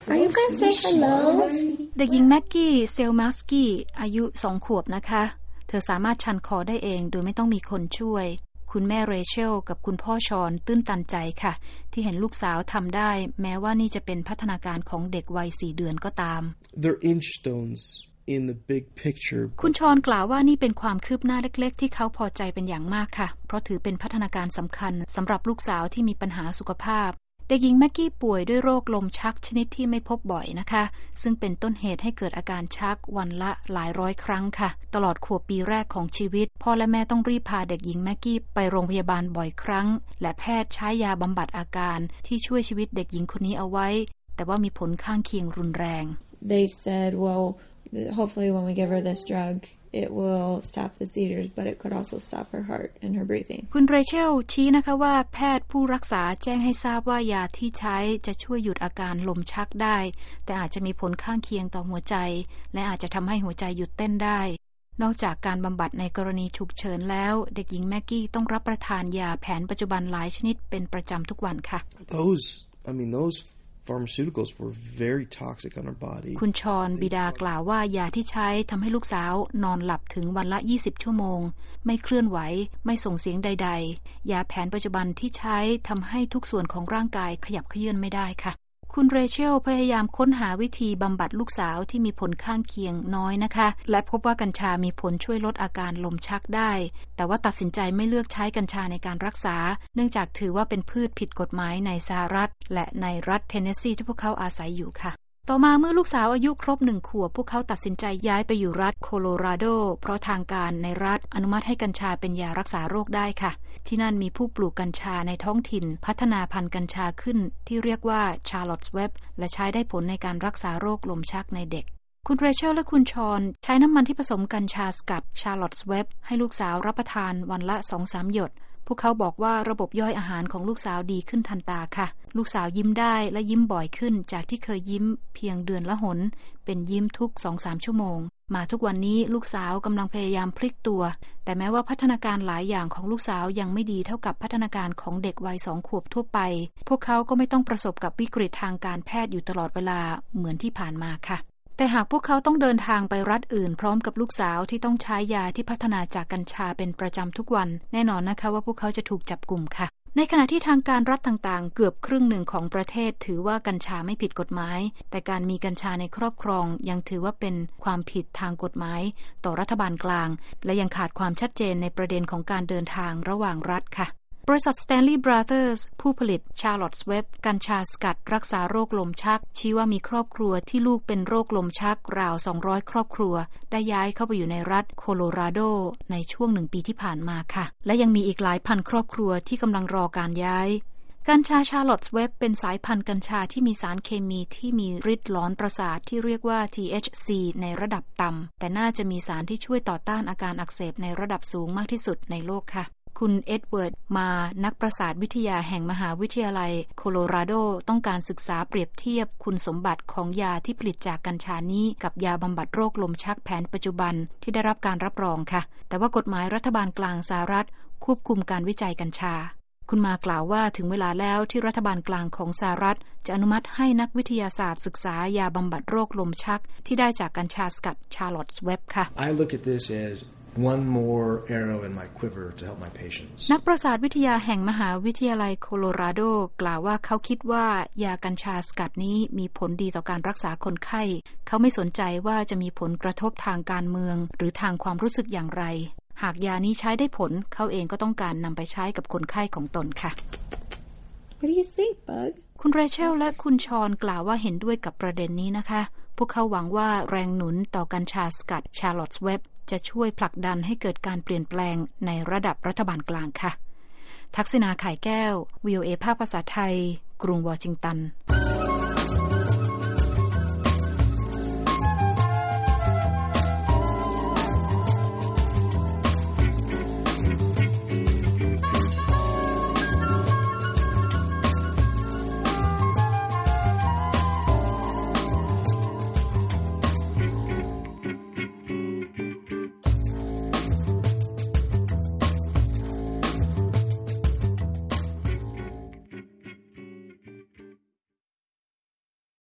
Are you gonna say hello? เด็กหญิงแม็กกี้เซลมัสกี้อายุ2 ขวบนะคะเธอสามารถชันคอได้เองโดยไม่ต้องมีคนช่วยคุณแม่เรเชลกับคุณพ่อชอนตื้นตันใจค่ะที่เห็นลูกสาวทำได้แม้ว่านี่จะเป็นพัฒนาการของเด็กวัย4 เดือนก็ตาม They're inchstones in the big picture. คุณชอนกล่าวว่านี่เป็นความคืบหน้าเล็กๆที่เขาพอใจเป็นอย่างมากค่ะเพราะถือเป็นพัฒนาการสำคัญสำหรับลูกสาวที่มีปัญหาสุขภาพเด็กหญิงแม็กกี้ป่วยด้วยโรคลมชักชนิดที่ไม่พบบ่อยนะคะซึ่งเป็นต้นเหตุให้เกิดอาการชักวันละหลายร้อยครั้งค่ะตลอดขวบปีแรกของชีวิตพ่อและแม่ต้องรีบพาเด็กหญิงแม็กกี้ไปโรงพยาบาลบ่อยครั้งและแพทย์ใช้ยาบำบัดอาการที่ช่วยชีวิตเด็กหญิงคนนี้เอาไว้แต่ว่ามีผลข้างเคียงรุนแรง They said, well, hopefully when we give her this drug,It will stop the seizures, but it could also stop her heart and her breathing. คุณเรเชลชี้นะคะว่าแพทย์ผู้รักษาแจ้งให้ทราบว่ายาที่ใช้จะช่วยหยุดอาการลมชักได้แต่อาจจะมีผลข้างเคียงต่อหัวใจและอาจจะทำให้หัวใจหยุดเต้นได้นอกจากการบำบัดในกรณีฉุกเฉินแล้วเด็กหญิงแม็กกี้ต้องรับประทานยาแผนปัจจุบันหลายชนิดเป็นประจำทุกวันค่ะ Those pharmaceuticals were very toxic on her body. คุณชอนบิดากล่าวว่ายาที่ใช้ทำให้ลูกสาวนอนหลับถึงวันละ20 ชั่วโมงไม่เคลื่อนไหวไม่ส่งเสียงใดๆยาแผนปัจจุบันที่ใช้ทำให้ทุกส่วนของร่างกายขยับเขยื้อนไม่ได้ค่ะคุณเรเชลพยายามค้นหาวิธีบำบัดลูกสาวที่มีผลข้างเคียงน้อยนะคะและพบว่ากัญชามีผลช่วยลดอาการลมชักได้แต่ว่าตัดสินใจไม่เลือกใช้กัญชาในการรักษาเนื่องจากถือว่าเป็นพืชผิดกฎหมายในสหรัฐและในรัฐเทนเนสซีที่พวกเขาอาศัยอยู่ค่ะต่อมาเมื่อลูกสาวอายุครบ1 ขวบพวกเขาตัดสินใจย้ายไปอยู่รัฐโคโลราโดเพราะทางการในรัฐอนุมัติให้กัญชาเป็นยารักษาโรคได้ค่ะที่นั่นมีผู้ปลูกกัญชาในท้องถิ่นพัฒนาพันธุ์กัญชาขึ้นที่เรียกว่าชาร์ลอตส์เว็บและใช้ได้ผลในการรักษาโรคลมชักในเด็กคุณเรเชลและคุณชอนใช้น้ำมันที่ผสมกัญชาสกัดชาร์ลอตส์เว็บให้ลูกสาวรับประทานวันละ 2-3 หยดพวกเขาบอกว่าระบบย่อยอาหารของลูกสาวดีขึ้นทันตาค่ะลูกสาวยิ้มได้และยิ้มบ่อยขึ้นจากที่เคยยิ้มเพียงเดือนละหนเป็นยิ้มทุก 2-3 ชั่วโมงมาทุกวันนี้ลูกสาวกำลังพยายามพลิกตัวแต่แม้ว่าพัฒนาการหลายอย่างของลูกสาวยังไม่ดีเท่ากับพัฒนาการของเด็กวัย2 ขวบทั่วไปพวกเขาก็ไม่ต้องประสบกับวิกฤตทางการแพทย์อยู่ตลอดเวลาเหมือนที่ผ่านมาค่ะแต่หากพวกเขาต้องเดินทางไปรัฐอื่นพร้อมกับลูกสาวที่ต้องใช้ยาที่พัฒนาจากกัญชาเป็นประจำทุกวันแน่นอนนะคะว่าพวกเขาจะถูกจับกุมค่ะในขณะที่ทางการรัฐต่างๆเกือบครึ่งหนึ่งของประเทศถือว่ากัญชาไม่ผิดกฎหมายแต่การมีกัญชาในครอบครองยังถือว่าเป็นความผิดทางกฎหมายต่อรัฐบาลกลางและยังขาดความชัดเจนในประเด็นของการเดินทางระหว่างรัฐค่ะบริษัท Stanley Brothers ผู้ผลิต Charlotte's Web กัญชาสกัดรักษาโรคลมชักชี้ว่ามีครอบครัวที่ลูกเป็นโรคลมชักราว200ครอบครัวได้ย้ายเข้าไปอยู่ในรัฐโคโลราโดในช่วง1 ปีที่ผ่านมาค่ะและยังมีอีกหลายพันครอบครัวที่กำลังรอการย้ายกัญชา Charlotte's Web เป็นสายพันธุ์กัญชาที่มีสารเคมีที่มีฤทธิ์หลอนประสาทที่เรียกว่า THC ในระดับต่ำแต่น่าจะมีสารที่ช่วยต่อต้านอาการอักเสบในระดับสูงมากที่สุดในโลกค่ะคุณเอ็ดเวิร์ดมานักประสาทวิทยาแห่งมหาวิทยาลัยโคโลราโดต้องการศึกษาเปรียบเทียบคุณสมบัติของยาที่ผลิตจากกัญชานี้กับยาบำบัดโรคลมชักแผนปัจจุบันที่ได้รับการรับรองค่ะแต่ว่ากฎหมายรัฐบาลกลางสหรัฐควบคุมการวิจัยกัญชาคุณมากล่าวว่าถึงเวลาแล้วที่รัฐบาลกลางของสหรัฐจะอนุมัติให้นักวิทยาศาสตร์ศึกษายาบำบัดโรคลมชักที่ได้จากกัญชาสกัด Charlotte's Web ค่ะ I look at this as one more arrow in my quiver to help my patients นักประสาทวิทยาแห่งมหาวิทยาลัยโคโลราโดกล่าวว่าเขาคิดว่ายากัญชาสกัดนี้มีผลดีต่อการรักษาคนไข้เขาไม่สนใจว่าจะมีผลกระทบทางการเมืองหรือทางความรู้สึกอย่างไรหากยานี้ใช้ได้ผลเขาเองก็ต้องการนำไปใช้กับคนไข้ของตนค่ะ What do you think, Bug? คุณเรเชลและคุณชอนกล่าวว่าเห็นด้วยกับประเด็นนี้นะคะพวกเขาหวังว่าแรงหนุนต่อกัญชาสกัด Charlotte's Web จะช่วยผลักดันให้เกิดการเปลี่ยนแปลงในระดับรัฐบาลกลางค่ะทักษิณา ไข่แก้ว VOA ภาคภาษาไทยกรุงวอชิงตัน